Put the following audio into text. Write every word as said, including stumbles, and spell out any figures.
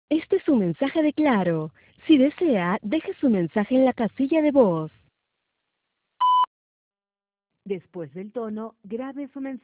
Este es un mensaje de Claro. Si desea, deje su mensaje en la casilla de voz. Después del tono, grabe su mensaje.